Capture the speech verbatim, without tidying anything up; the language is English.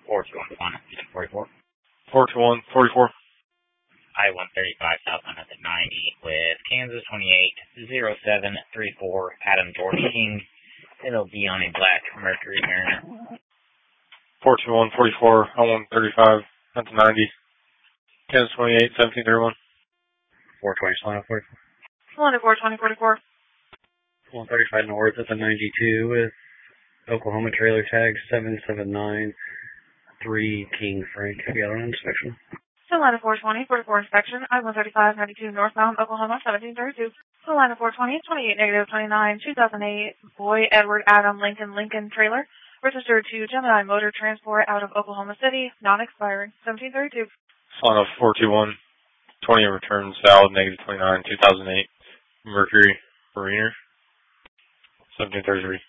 four two one, forty-four. four two one, forty-four. I one thirty-five South on at ninety with Kansas twenty-eight zero seven three four, Adam George King. It'll be on a black Mercury Mariner. four two one, forty-four, I one thirty-five at the ninety. Kansas twenty-eight, seventeen thirty-one. four twenty, Solano forty-four. Solano four twenty, forty-four. one thirty-five North at the ninety-two with Oklahoma trailer tag seven seven nine three King Frank. Have you got an inspection? Solano four twenty, forty-four inspection. I one thirty-five ninety-two northbound Oklahoma seventeen thirty-two. Solano four twenty, twenty-eight negative twenty-nine, two thousand eight Boy Edward Adam Lincoln Lincoln trailer. Registered to Gemini Motor Transport out of Oklahoma City, non-expiring, seventeen thirty-two. Solano four two one, twenty returns valid, negative twenty-nine, two thousand eight Mercury Mariner, seventeen thirty-three.